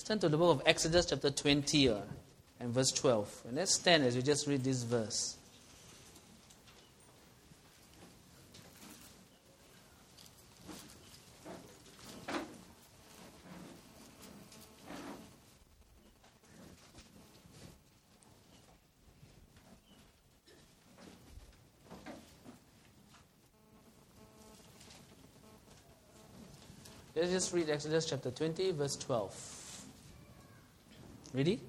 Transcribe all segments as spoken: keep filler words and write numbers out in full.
turn to the book of Exodus chapter twenty uh, and verse twelve. And let's stand as we just read this verse. Let's just read Exodus chapter twenty, verse twelve. Ready?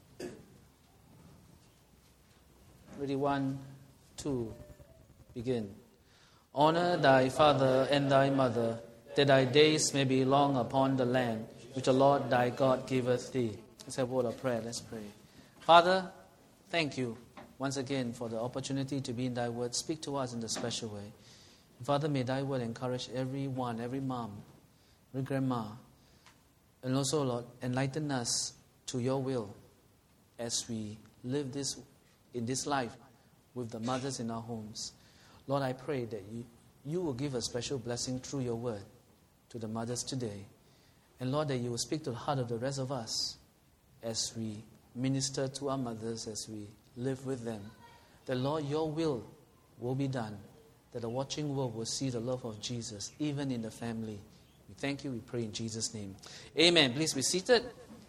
Ready, one, two, begin. Honor thy father and thy mother, that thy days may be long upon the land which the Lord thy God giveth thee. Let's have a word of prayer. Let's pray. Father, thank you once again for the opportunity to be in thy word. Speak to us in a special way. Father, may thy word encourage everyone, every mom, every grandma, and also, Lord, enlighten us to your will as we live this in this life with the mothers in our homes. Lord, I pray that you, you will give a special blessing through your word to the mothers today. And Lord, that you will speak to the heart of the rest of us as we minister to our mothers, as we live with them. That, Lord, your will will be done. That the watching world will see the love of Jesus, even in the family. We thank you, we pray in Jesus' name. Amen. Please be seated.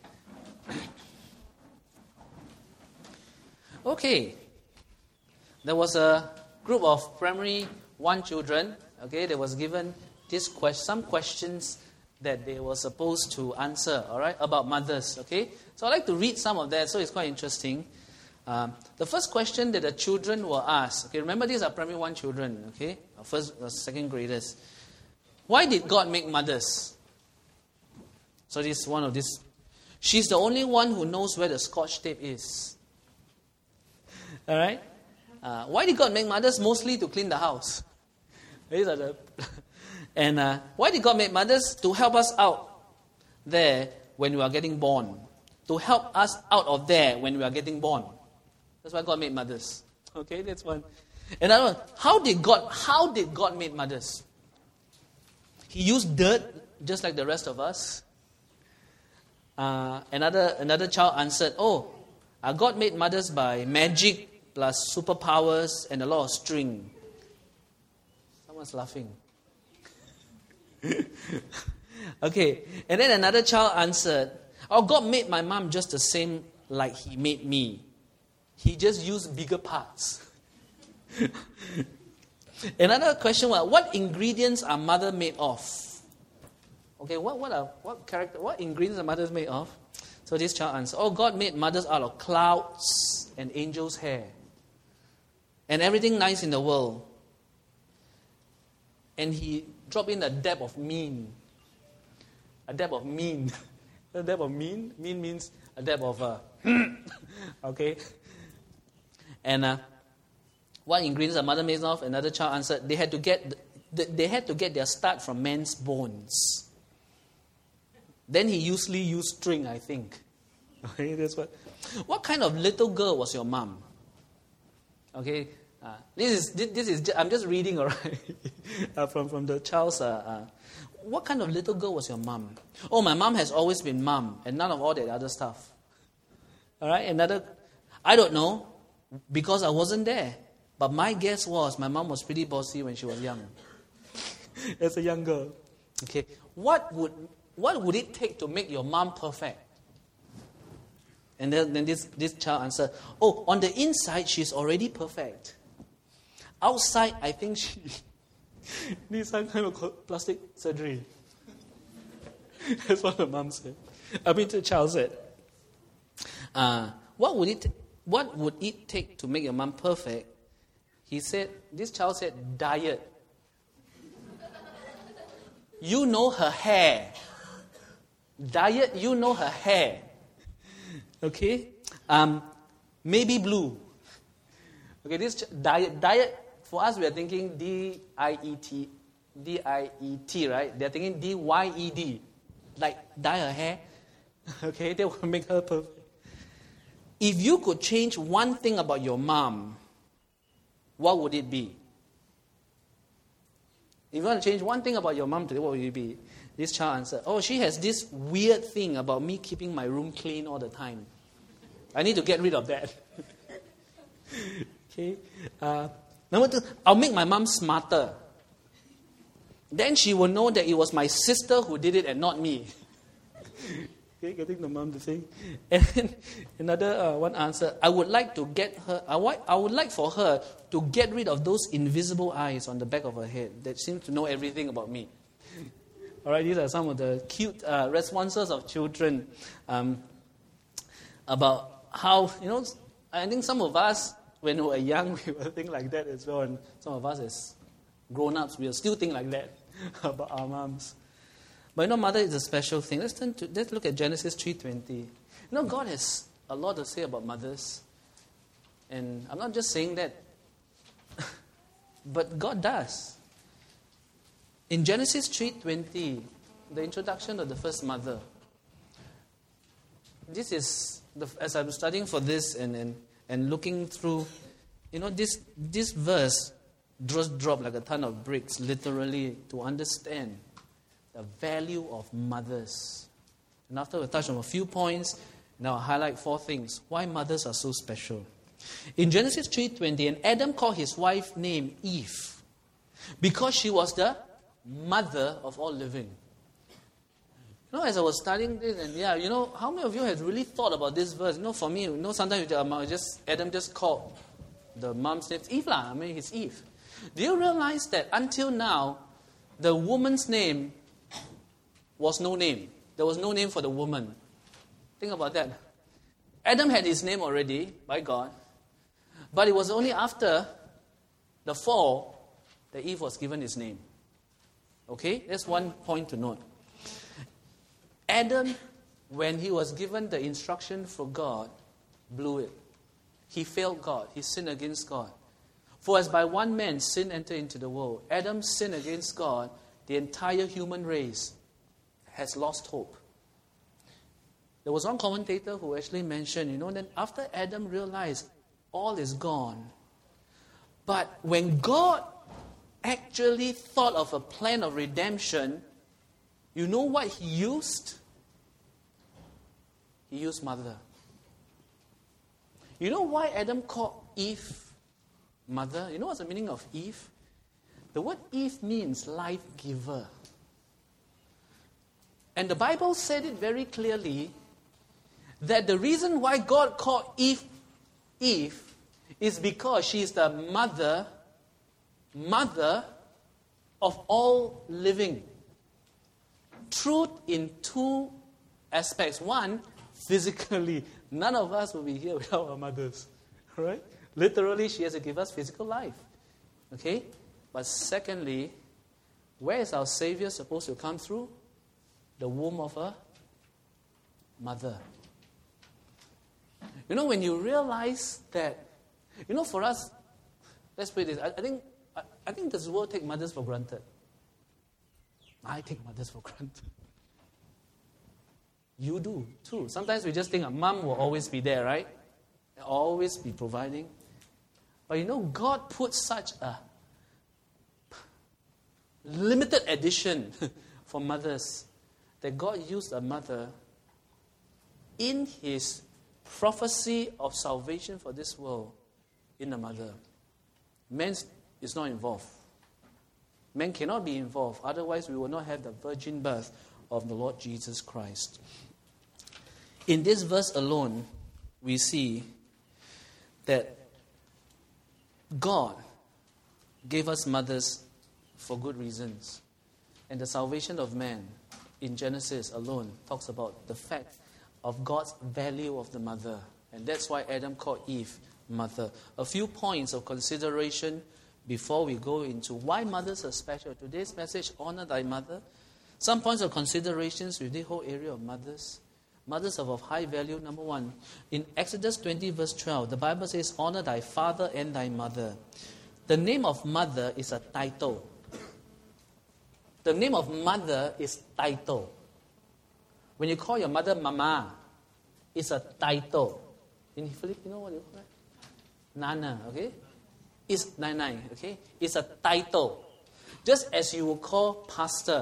Okay. There was a group of primary one children. Okay, they was given this question, some questions that they were supposed to answer, all right, about mothers. Okay, so I'd like to read some of that, so it's quite interesting. Um, the first question that the children were asked, okay, remember these are primary one children, okay, first or second graders. Why did God make mothers? So this is one of these. She's the only one who knows where the Scotch tape is. All right? Uh, why did God make mothers? Mostly to clean the house. These are the and uh, why did God make mothers? To help us out there when we are getting born. To help us out of there when we are getting born. That's why God made mothers. Okay, that's one. Another one. How did God? How did God make mothers? He used dirt, just like the rest of us. Uh, another another child answered, "Oh, uh, God made mothers by magic plus superpowers and a lot of string." Someone's laughing. Okay, and then another child answered, "Oh, God made my mom just the same like He made me. He just used bigger parts." Another question was, what ingredients are mother made of? Okay, what what are what character what ingredients are mothers made of? So this child answered, "Oh, God made mothers out of clouds and angels' hair. And everything nice in the world." And he dropped in a dab of mean. A dab of mean. A dab of mean? Mean means a dab of uh, okay. And uh, what ingredients are mother made of? Another child answered, they had to get they had to get their start from man's bones. Then he usually used string, I think. Okay, that's what. What kind of little girl was your mom? Okay, uh, this is this, this is I'm just reading, all right, uh, from from the child's. Uh, uh, what kind of little girl was your mom? Oh, my mom has always been mom, and none of all that other stuff. All right, another. I don't know, because I wasn't there. But my guess was my mom was pretty bossy when she was young. As a young girl. Okay. What would what would it take to make your mom perfect? And then, then this, this child answered, "Oh, on the inside she's already perfect. Outside, I think she needs some kind of plastic surgery." That's what the mom said. I mean the child said. Uh, what would it what would it take to make your mom perfect? He said, this child said, diet. You know her hair. Diet, you know her hair. Okay? Um, maybe blue. Okay, this ch- diet, diet, for us we are thinking D I E T, D I E T, right? They are thinking D Y E D. Like, dye her hair. Okay, that will make her perfect. If you could change one thing about your mom, what would it be? If you want to change one thing about your mom today, what would it be? this child answered, oh, she has this weird thing about me keeping my room clean all the time. I need to get rid of that. Okay. Uh, number two, I'll make my mom smarter. Then she will know that it was my sister who did it and not me. Okay, getting the mom to say. And then another uh, one answer, I would like to get her, I, wa- I would like for her to get rid of those invisible eyes on the back of her head that seem to know everything about me. All right, these are some of the cute uh, responses of children um, about how, you know, I think some of us, when we were young, we will think like that as well. And some of us as grown-ups, we will still think like that about our moms. But you know, mother is a special thing. Let's turn to, let's look at Genesis three twenty. You know, God has a lot to say about mothers. And I'm not just saying that, but God does. In Genesis three twenty, the introduction of the first mother. This is, the, as I'm studying for this and, and, and looking through, you know, this, this verse just dropped like a ton of bricks, literally, to understand the value of mothers. And after we touch on a few points, now I'll highlight four things. Why mothers are so special. In Genesis three twenty, and Adam called his wife name Eve, because she was the mother of all living. You know, as I was studying this, and yeah, you know, how many of you have really thought about this verse? You know, for me, you know, sometimes um, just Adam just called the mom's name Eve lah. I mean, it's Eve. Do you realize that until now, the woman's name was no name? There was no name for the woman. Think about that. Adam had his name already by God, but it was only after the fall that Eve was given his name. Okay? That's one point to note. Adam, when he was given the instruction for God, blew it. He failed God. He sinned against God. For as by one man sin entered into the world, Adam's sin against God, the entire human race has lost hope. There was one commentator who actually mentioned, you know, that after Adam realized all is gone, but when God actually thought of a plan of redemption, you know what he used? He used mother. You know why Adam called Eve mother? You know what's the meaning of Eve? The word Eve means life giver. And the Bible said it very clearly that the reason why God called Eve Eve is because she is the mother, mother of all living. Truth in two aspects. One, physically, none of us will be here without our mothers. Right? Literally, she has to give us physical life. Okay? But secondly, where is our Savior supposed to come through? The womb of a mother. You know, when you realize that, you know, for us, let's put this, I, I think I, I think this world take mothers for granted. I take mothers for granted. You do, too. Sometimes we just think a mom will always be there, right? Always be providing. But you know, God put such a limited edition for mothers that God used a mother in His prophecy of salvation for this world in a mother. Man is not involved. Man cannot be involved. Otherwise, we will not have the virgin birth of the Lord Jesus Christ. In this verse alone, we see that God gave us mothers for good reasons. And the salvation of man in Genesis alone talks about the fact of God's value of the mother. And that's why Adam called Eve mother. A few points of consideration before we go into why mothers are special. Today's message, honor thy mother. Some points of considerations with the whole area of mothers. Mothers are of high value. Number one, in Exodus twenty verse twelve, the Bible says, honor thy father and thy mother. The name of mother is a title. The name of mother is title. When you call your mother mama, it's a title. In Filipino, what do you call it? Nana, okay? It's nanay, okay? It's a title. Just as you will call pastor,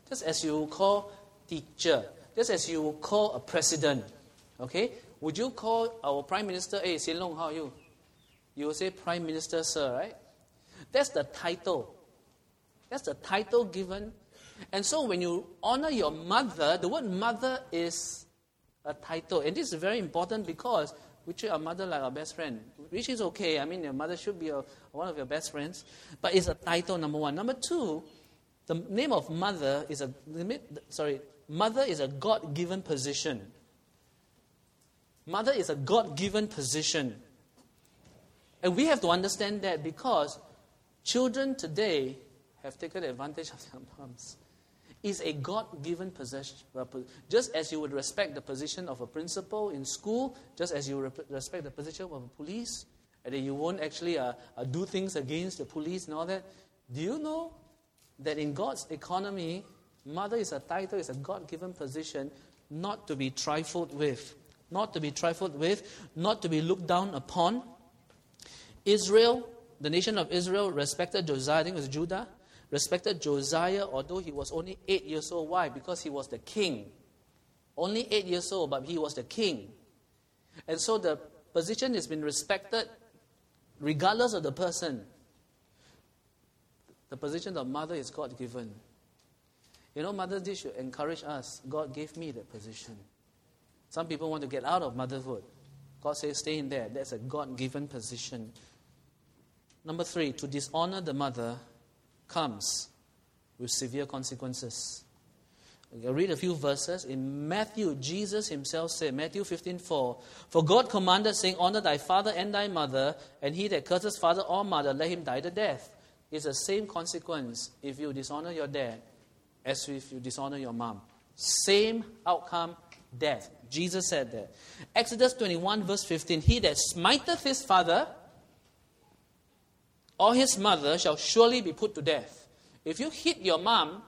Just as you call teacher. Just as you call a president. Okay? Would you call our Prime Minister, hey, Sin Long, how are you? You will say Prime Minister, sir, right? That's the title. That's the title given. And so when you honor your mother, the word mother is a title. And this is very important because we treat our mother like our best friend. Which is okay. I mean, your mother should be a, one of your best friends. But it's a title, number one. Number two, the name of mother is a, sorry, mother is a God-given position. Mother is a God-given position. And we have to understand that because children today have taken advantage of their moms. It's a God-given possession. Just as you would respect the position of a principal in school, just as you respect the position of a police, and then you won't actually uh, uh, do things against the police and all that. Do you know that in God's economy, mother is a title, is a God-given position, not to be trifled with. Not to be trifled with, not to be looked down upon. Israel, the nation of Israel, respected Josiah, I think it was Judah, respected Josiah, although he was only eight years old. Why? Because he was the king. Only eight years old, but he was the king. And so the position has been respected regardless of the person. The position of mother is God-given. You know, Mother's Day should encourage us. God gave me that position. Some people want to get out of motherhood. God says, stay in there. That's a God-given position. Number three, to dishonor the mother comes with severe consequences. I'll read a few verses. In Matthew, Jesus himself said, Matthew fifteen four, for God commanded, saying, honor thy father and thy mother, and he that curses father or mother, let him die the death. It's the same consequence if you dishonor your dad as if you dishonor your mom. Same outcome, death. Jesus said that. Exodus twenty-one verse fifteen, he that smiteth his father or his mother shall surely be put to death. If you hit your mom,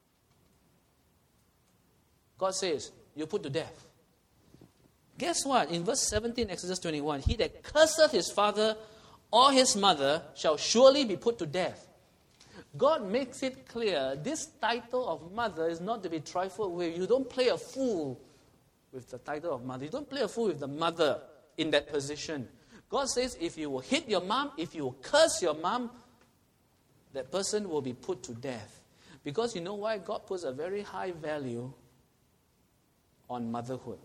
God says, you're put to death. Guess what? In verse seventeen, Exodus twenty-one, he that curseth his father or his mother shall surely be put to death. God makes it clear, this title of mother is not to be trifled with. You don't play a fool with the title of mother. You don't play a fool with the mother in that position. God says if you will hit your mom, if you will curse your mom, that person will be put to death. Because you know why? God puts a very high value on motherhood.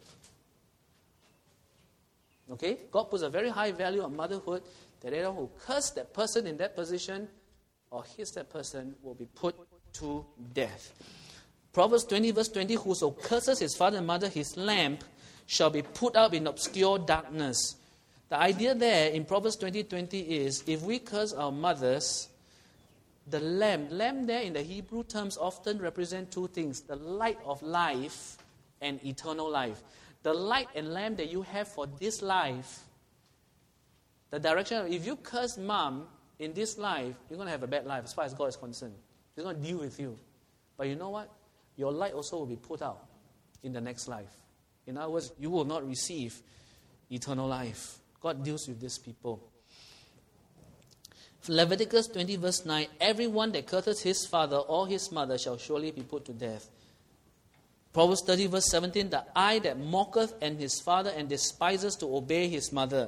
Okay? God puts a very high value on motherhood, that anyone who curses that person in that position or hits that person will be put to death. Proverbs twenty verse twenty, whoso curses his father and mother, his lamp shall be put up in obscure darkness. The idea there in Proverbs twenty twenty is, if we curse our mothers, the lamp, lamp there in the Hebrew terms often represent two things, the light of life and eternal life. The light and lamp that you have for this life, the direction, if you curse mom in this life, you're going to have a bad life as far as God is concerned. He's going to deal with you. But you know what? Your light also will be put out in the next life. In other words, you will not receive eternal life. God deals with these people. Leviticus twenty verse nine, everyone that curses his father or his mother shall surely be put to death. Proverbs thirty verse seventeen, the eye that mocketh and his father and despises to obey his mother.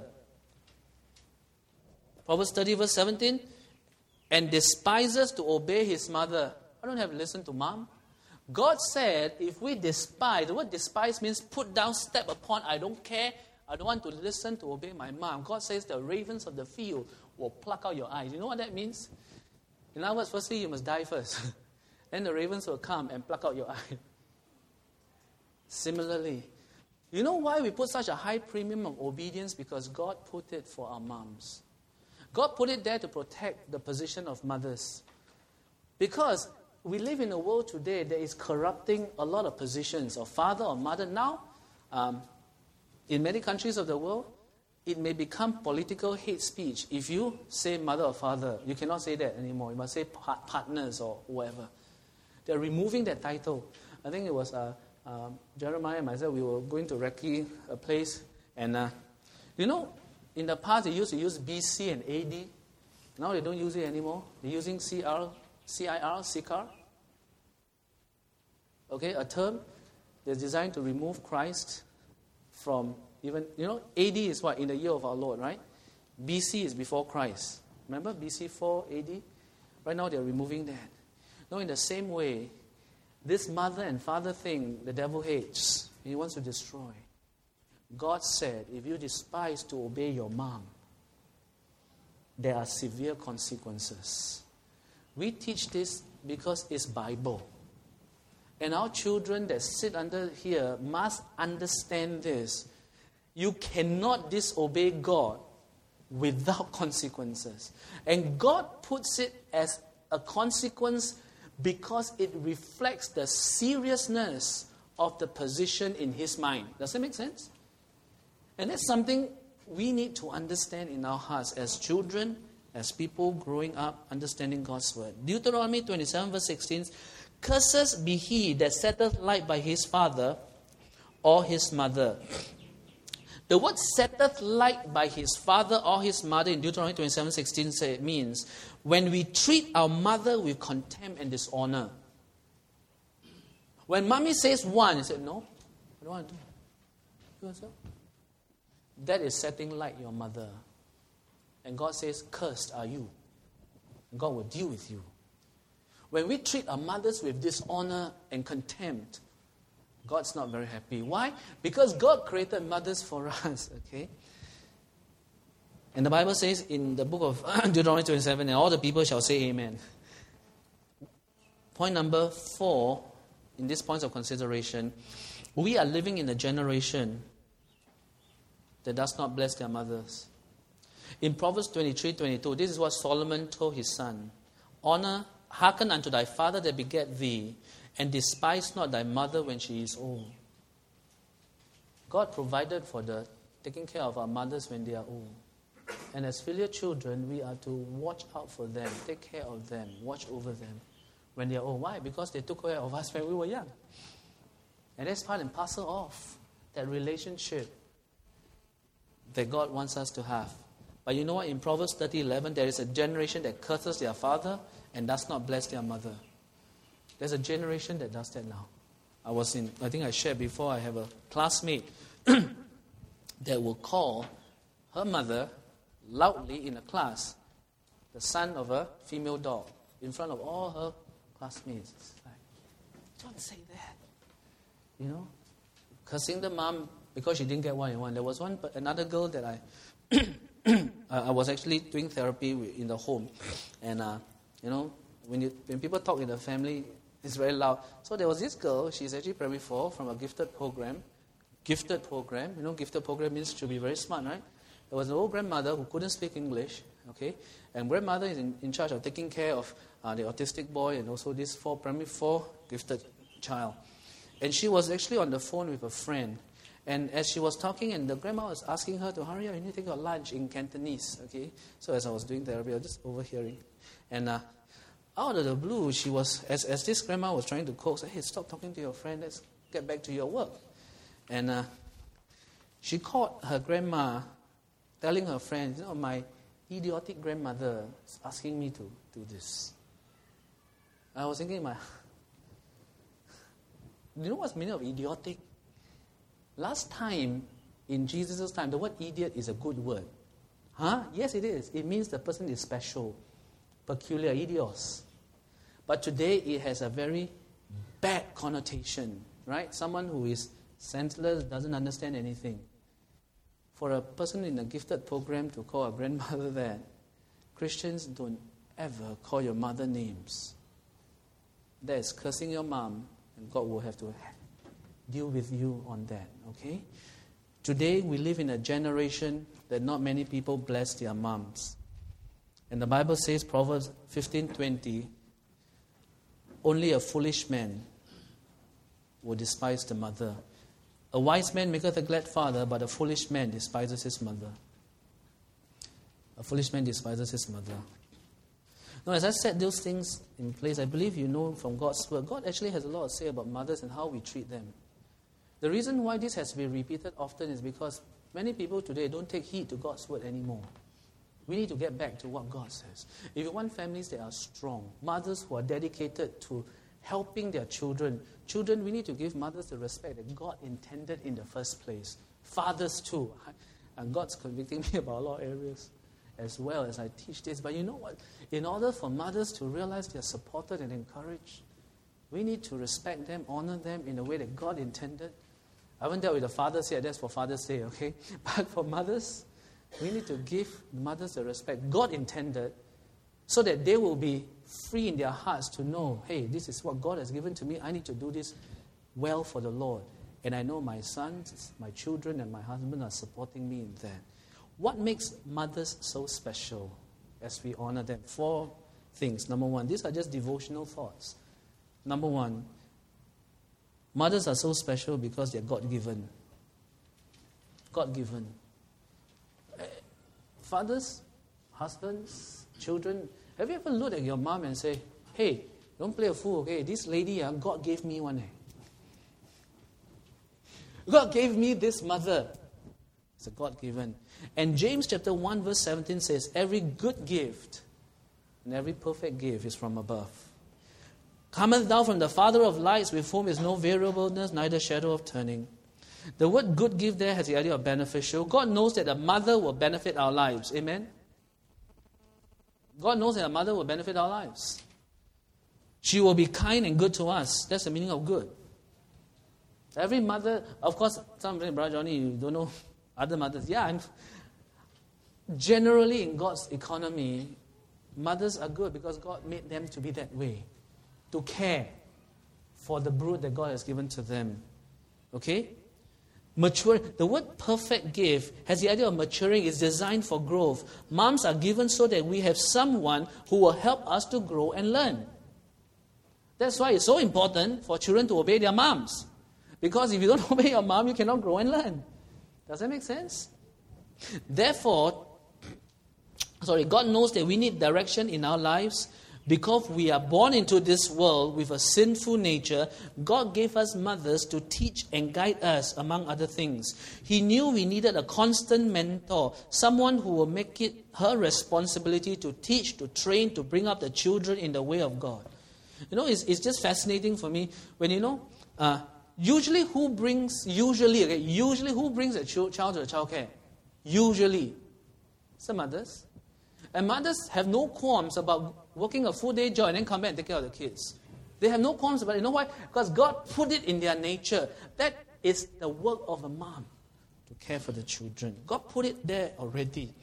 Proverbs thirty verse seventeen, and despises to obey his mother. I don't have to listen to mom. God said, if we despise, the word despise means put down, step upon, I don't care, I don't want to listen to obey my mom. God says the ravens of the field will pluck out your eyes. You know what that means? In other words, firstly, you must die first. Then the ravens will come and pluck out your eye. Similarly, you know why we put such a high premium of obedience? Because God put it for our moms. God put it there to protect the position of mothers. Because we live in a world today that is corrupting a lot of positions of father or mother. Now, um, in many countries of the world, it may become political hate speech. If you say mother or father, you cannot say that anymore. You must say par- partners or whoever. They're removing that title. I think it was uh, uh, Jeremiah and myself, we were going to recce a place. And, uh, you know, in the past, they used to use B C and A D. Now they don't use it anymore. They're using C R, C I R, C I R. okay, a term that's designed to remove Christ from even, you know, A D is what? In the year of our Lord, right? B C is before Christ. Remember B C four A D? Right now they're removing that. No, in the same way, this mother and father thing, the devil hates. He wants to destroy. God said, if you despise to obey your mom, there are severe consequences. We teach this because it's Bible. And our children that sit under here must understand this. You cannot disobey God without consequences. And God puts it as a consequence because it reflects the seriousness of the position in His mind. Does that make sense? And that's something we need to understand in our hearts as children, as people growing up, understanding God's word. Deuteronomy twenty-seven verse sixteen, cursed be he that setteth light by his father or his mother. The word setteth light by his father or his mother in Deuteronomy twenty-seven sixteen say, means when we treat our mother with contempt and dishonor. When mommy says one, you say, no, I don't want to do it. Do so. That is setting light your mother. And God says, cursed are you. And God will deal with you. When we treat our mothers with dishonor and contempt, God's not very happy. Why? Because God created mothers for us, okay? And the Bible says in the book of Deuteronomy twenty-seven, and all the people shall say amen. Point number four, in these points of consideration, we are living in a generation that does not bless their mothers. In Proverbs twenty-three twenty-two, this is what Solomon told his son. Honor, hearken unto thy father that begat thee, and despise not thy mother when she is old. God provided for the taking care of our mothers when they are old. And as filial children, we are to watch out for them, take care of them, watch over them when they are old. Why? Because they took care of us when we were young. And that's part and parcel of that relationship that God wants us to have. But you know what? In Proverbs thirty eleven, there is a generation that curses their father and does not bless their mother. There's a generation that does that now. I was in, I think I shared before, I have a classmate that will call her mother loudly in a class the son of a female dog in front of all her classmates. It's like, don't say that. You know? Cursing the mom because she didn't get what she wanted. There was one, another girl that I, I was actually doing therapy in the home. And, uh, you know, when you, when people talk in the family, it's very loud. So there was this girl, she's actually primary four from a gifted program. Gifted program, you know, gifted program means she'll be very smart, right? There was an old grandmother who couldn't speak English, okay? And grandmother is in, in charge of taking care of uh, the autistic boy and also this four, primary four gifted child. And she was actually on the phone with a friend. And as she was talking, and the grandma was asking her to hurry up, you need to take your lunch in Cantonese, okay? So as I was doing therapy, I was just overhearing. And uh, out of the blue, she was, as, as this grandma was trying to coax, hey, stop talking to your friend, let's get back to your work. And uh, she caught her grandma telling her friend, you know, my idiotic grandmother is asking me to do this. I was thinking, my, do you know what's the meaning of idiotic? Last time, in Jesus' time, the word idiot is a good word. Huh? Yes, it is. It means the person is special, peculiar, idios. But today, it has a very bad connotation, right? Someone who is senseless, doesn't understand anything. For a person in a gifted program to call a grandmother that, Christians don't ever call your mother names. That is cursing your mom, and God will have to deal with you on that, okay? Today, we live in a generation that not many people bless their moms. And the Bible says, Proverbs fifteen twenty, only a foolish man will despise the mother. A wise man maketh a glad father, but a foolish man despises his mother. A foolish man despises his mother. Now, as I said those things in place, I believe you know from God's word, God actually has a lot to say about mothers and how we treat them. The reason why this has to be repeated often is because many people today don't take heed to God's word anymore. We need to get back to what God says. If you want families that are strong, mothers who are dedicated to helping their children. Children, we need to give mothers the respect that God intended in the first place. Fathers too. And God's convicting me about a lot of areas as well as I teach this. But you know what? In order for mothers to realize they are supported and encouraged, we need to respect them, honor them in the way that God intended. I haven't dealt with the fathers yet. That's for Father's Day, okay? But for mothers, we need to give mothers the respect God intended so that they will be free in their hearts to know, hey, this is what God has given to me. I need to do this well for the Lord. And I know my sons, my children, and my husband are supporting me in that. What makes mothers so special as we honor them? Four things. Number one, these are just devotional thoughts. Number one, mothers are so special because they're God-given. God-given. Fathers, husbands, children, have you ever looked at your mom and say, hey, don't play a fool, okay? This lady, uh, God gave me one. Eh? God gave me this mother. It's a God-given. And James chapter one verse seventeen says, every good gift and every perfect gift is from above. Cometh down from the Father of lights, with whom is no variableness, neither shadow of turning. The word good gift there has the idea of beneficial. God knows that a mother will benefit our lives. Amen? God knows that a mother will benefit our lives. She will be kind and good to us. That's the meaning of good. Every mother, of course, some of Brother Johnny, you don't know other mothers. Yeah, I'm, generally in God's economy, mothers are good because God made them to be that way. To care for the brood that God has given to them. Okay? Mature. The word perfect gift has the idea of maturing. It's designed for growth. Moms are given so that we have someone who will help us to grow and learn. That's why it's so important for children to obey their moms. Because if you don't obey your mom, you cannot grow and learn. Does that make sense? Therefore, sorry, God knows that we need direction in our lives. Because we are born into this world with a sinful nature, God gave us mothers to teach and guide us, among other things. He knew we needed a constant mentor, someone who will make it her responsibility to teach, to train, to bring up the children in the way of God. You know, it's, it's just fascinating for me when, you know, uh, usually who brings, usually, okay, usually who brings a ch- child to the childcare? Usually, some mothers. And mothers have no qualms about working a full day job and then come back and take care of the kids. They have no qualms about it. You know why? Because God put it in their nature. That is the work of a mom, to care for the children. God put it there already.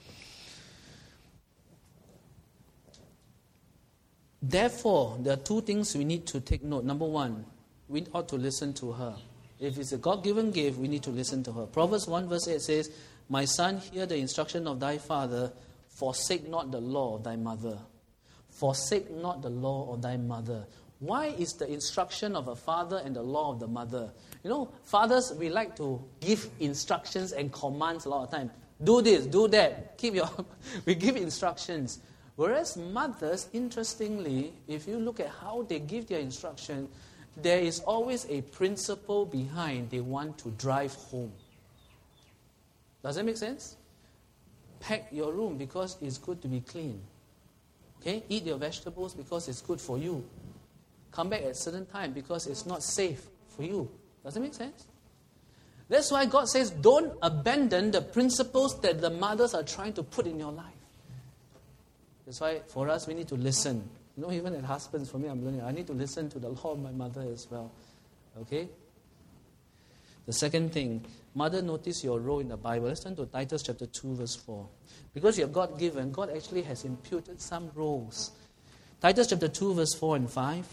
Therefore, there are two things we need to take note. Number one, we ought to listen to her. If it's a God-given gift, we need to listen to her. Proverbs one verse eight says, my son, hear the instruction of thy father, forsake not the law of thy mother. Forsake not the law of thy mother. Why is the instruction of a father and the law of the mother? You know, fathers, we like to give instructions and commands a lot of time. Do this, do that. Keep your. We give instructions. Whereas mothers, interestingly, if you look at how they give their instruction, there is always a principle behind they want to drive home. Does that make sense? Pack your room because it's good to be clean. Okay? Eat your vegetables because it's good for you. Come back at a certain time because it's not safe for you. Does that make sense? That's why God says, don't abandon the principles that the mothers are trying to put in your life. That's why for us, we need to listen. You know, even as husbands, for me, I'm learning, I need to listen to the law of my mother as well. Okay? The second thing, mother, notice your role in the Bible. Let's turn to Titus chapter two, verse four. Because you're God-given, God actually has imputed some roles. Titus chapter two, verse four and five.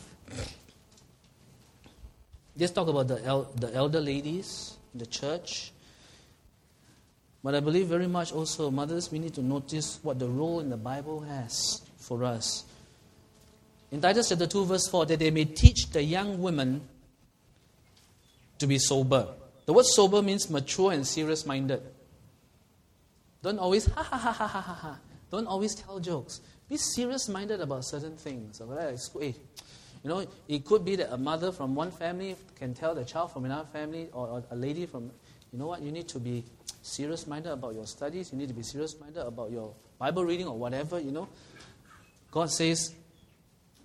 Let's talk about the, el- the elder ladies in the church. But I believe very much also, mothers, we need to notice what the role in the Bible has for us. In Titus chapter two, verse four, that they may teach the young women to be sober. The word sober means mature and serious-minded. Don't always ha ha ha ha ha ha ha. Don't always tell jokes. Be serious-minded about certain things. You know, it could be that a mother from one family can tell the child from another family, or, or a lady from, you know what, you need to be serious-minded about your studies. You need to be serious-minded about your Bible reading or whatever, you know. God says,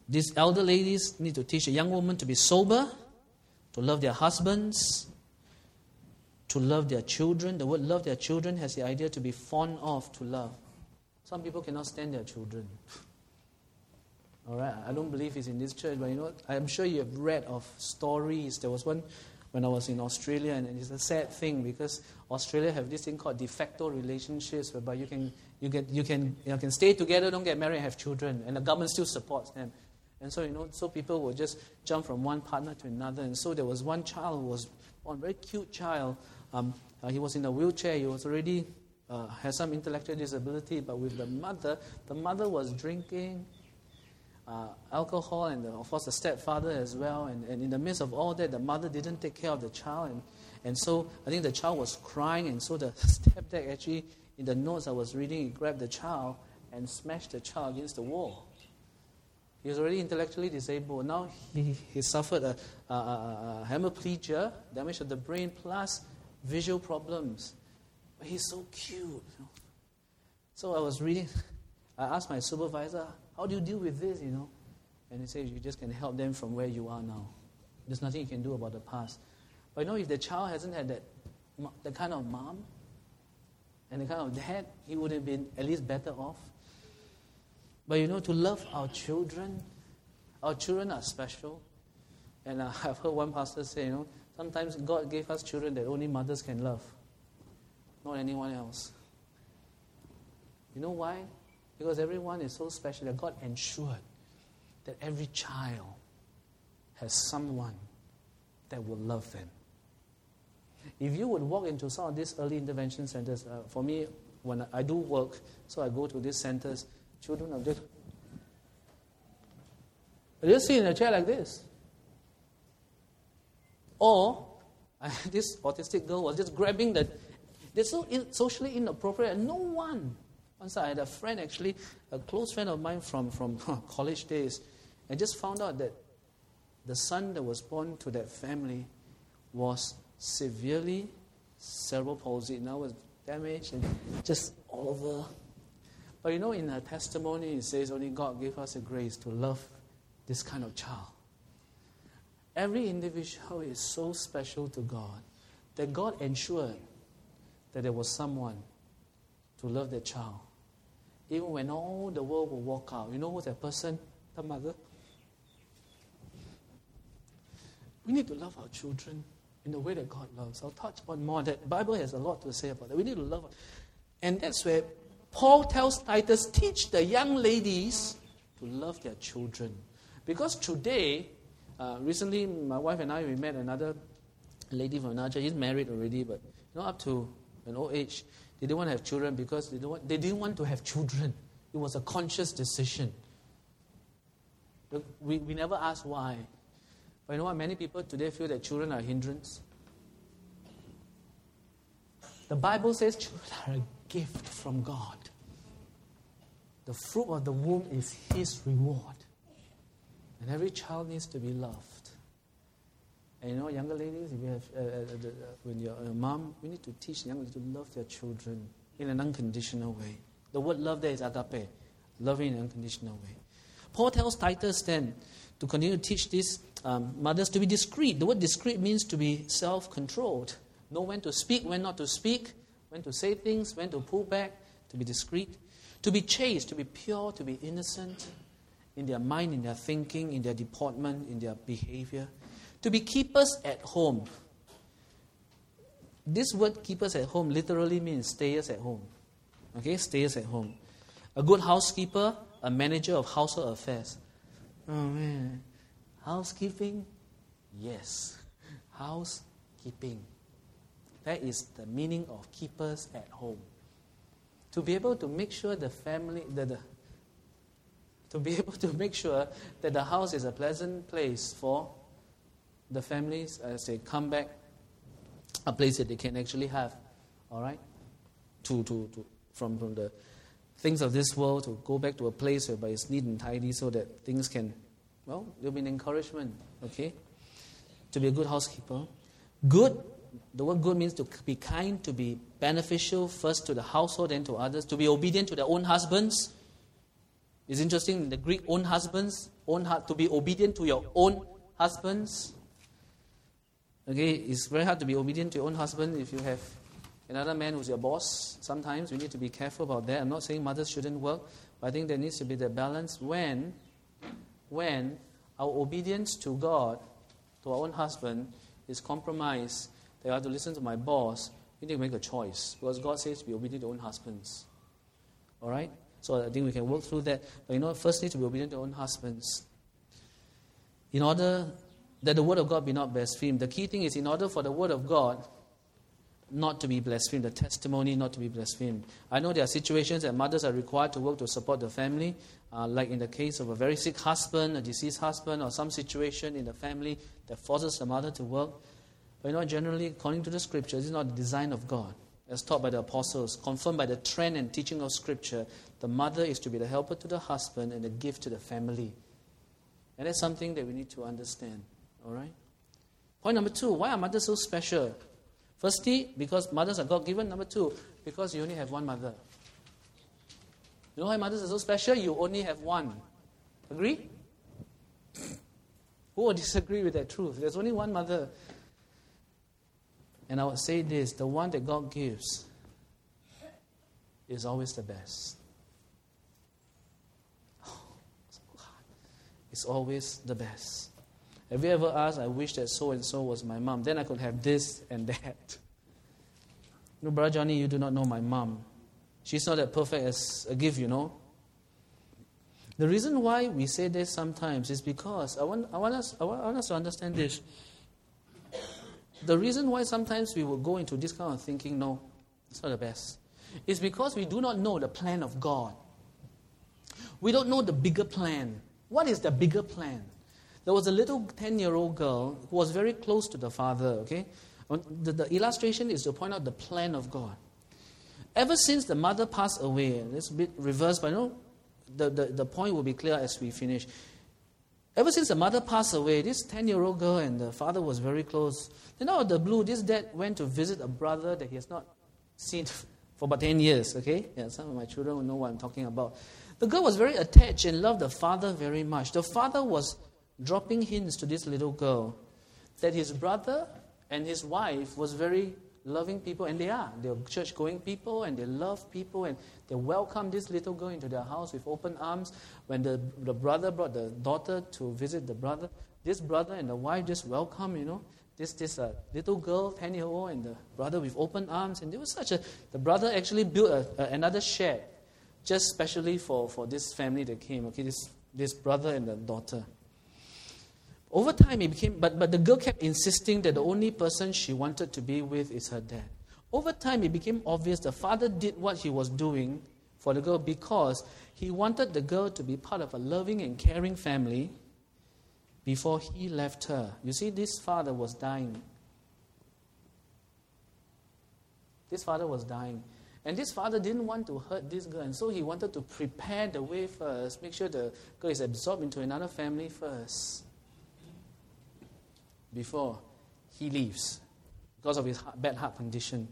these elder ladies need to teach a young woman to be sober, to love their husbands, to love their children. The word love their children has the idea to be fond of, to love. Some people cannot stand their children. All right, I don't believe it's in this church, but you know, I'm sure you have read of stories. There was one when I was in Australia, and it's a sad thing because Australia have this thing called de facto relationships, whereby you can you get you can you can stay together, don't get married, and have children, and the government still supports them. And so you know, so people will just jump from one partner to another. And so there was one child who was born, very cute child. Um, uh, he was in a wheelchair. He was already uh, had some intellectual disability, but with the mother, the mother was drinking Uh, alcohol, and the, of course the stepfather as well, and, and in the midst of all that, the mother didn't take care of the child, and, and so I think the child was crying, and so the stepdad actually, in the notes I was reading, he grabbed the child and smashed the child against the wall. He was already intellectually disabled. Now he, he suffered a, a, a, a hemiplegia, damage of the brain, plus visual problems. But he's so cute. You know? So I was reading, I asked my supervisor, how do you deal with this, you know? And he says, you just can help them from where you are now. There's nothing you can do about the past. But you know, if the child hasn't had that, the kind of mom and the kind of dad, he would have been at least better off. But you know, to love our children, our children are special. And uh, I've heard one pastor say, you know, sometimes God gave us children that only mothers can love, not anyone else. You know why? Because everyone is so special that God ensured that every child has someone that will love them. If you would walk into some of these early intervention centers, uh, for me, when I do work, so I go to these centers, children are just, they just sit in a chair like this. Or, uh, this autistic girl was just grabbing the, they're so in, socially inappropriate, and no one. Once I had a friend, actually, a close friend of mine from, from college days, and just found out that the son that was born to that family was severely cerebral palsy. Now was damaged and just all over. But you know, in her testimony, it says only God gave us the grace to love this kind of child. Every individual is so special to God that God ensured that there was someone to love that child. Even when all the world will walk out. You know who's that person? The mother. We need to love our children in the way that God loves. I'll touch on more of that. The Bible has a lot to say about that. We need to love. And that's where Paul tells Titus, teach the young ladies to love their children. Because today, uh, recently my wife and I, we met another lady from another church. He's married already, but you know, up to an old age, they didn't want to have children because they, don't want, they didn't want to have children. It was a conscious decision. We, we never asked why. But you know what? Many people today feel that children are a hindrance. The Bible says children are a gift from God. The fruit of the womb is His reward. And every child needs to be loved. And you know, younger ladies, if you have, uh, uh, uh, when you're a mom, we need to teach young ladies to love their children in an unconditional way. The word love there is agape, loving in an unconditional way. Paul tells Titus then to continue to teach these um, mothers to be discreet. The word discreet means to be self-controlled. Know when to speak, when not to speak, when to say things, when to pull back, to be discreet. To be chaste, to be pure, to be innocent in their mind, in their thinking, in their deportment, in their behavior. To be keepers at home. This word keepers at home literally means stayers at home. Okay, stayers at home. A good housekeeper, a manager of household affairs. Oh man, housekeeping? Yes, housekeeping. That is the meaning of keepers at home. To be able to make sure the family, the, the, to be able to make sure that the house is a pleasant place for the families as they come back, a place that they can actually have, all right? To to to from from the things of this world to go back to a place whereby it's neat and tidy, so that things can, well, there'll be an encouragement, okay? To be a good housekeeper, good. The word good means to be kind, to be beneficial, first to the household, then to others, to be obedient to their own husbands. It's interesting in the Greek, own husbands, own to be obedient to your own husbands. Okay, it's very hard to be obedient to your own husband if you have another man who's your boss. Sometimes we need to be careful about that. I'm not saying mothers shouldn't work, but I think there needs to be the balance when, when our obedience to God, to our own husband, is compromised. They have to listen to my boss. We need to make a choice because God says to be obedient to our own husbands. All right? So I think we can work through that. But you know, first need to be obedient to our own husbands. In order that the word of God be not blasphemed. The key thing is in order for the word of God not to be blasphemed, the testimony not to be blasphemed. I know there are situations that mothers are required to work to support the family, uh, like in the case of a very sick husband, a deceased husband, or some situation in the family that forces the mother to work. But you know, generally, according to the Scripture, this is not the design of God. As taught by the apostles, confirmed by the trend and teaching of Scripture, the mother is to be the helper to the husband and the gift to the family. And that's something that we need to understand. All right? Point number two, why are mothers so special? Firstly, because mothers are God-given. Number two, because you only have one mother. You know why mothers are so special? You only have one. Agree? Who would disagree with that truth? There's only one mother. And I would say this, the one that God gives is always the best. It's always the best. Have you ever asked, I wish that so-and-so was my mom. Then I could have this and that. No, Brother Johnny, you do not know my mom. She's not as perfect as a gift, you know. The reason why we say this sometimes is because, I want, I want, us, I want, I want us to understand this. The reason why sometimes we will go into this kind of thinking, no, it's not the best, is because we do not know the plan of God. We don't know the bigger plan. What is the bigger plan? There was a little ten-year-old girl who was very close to the father, okay? The, the illustration is to point out the plan of God. Ever since the mother passed away, it's a bit reversed, but you know, the, the, the point will be clear as we finish. Ever since the mother passed away, this ten-year-old girl and the father was very close. Then out of the blue, this dad went to visit a brother that he has not seen for about ten years, okay? Yeah, some of my children will know what I'm talking about. The girl was very attached and loved the father very much. The father was dropping hints to this little girl that his brother and his wife was very loving people, and they are. They're church-going people, and they love people, and they welcome this little girl into their house with open arms. When the, the brother brought the daughter to visit the brother, this brother and the wife just welcome, you know, this this uh, little girl, ten-year-old, and the brother with open arms. And there was such a, the brother actually built a, a, another shed just specially for, for this family that came, okay, this, this brother and the daughter. Over time, it became, but, but the girl kept insisting that the only person she wanted to be with is her dad. Over time, it became obvious the father did what he was doing for the girl because he wanted the girl to be part of a loving and caring family before he left her. You see, this father was dying. This father was dying. And this father didn't want to hurt this girl, and so he wanted to prepare the way first, make sure the girl is absorbed into another family first, before he leaves because of his heart, bad heart condition.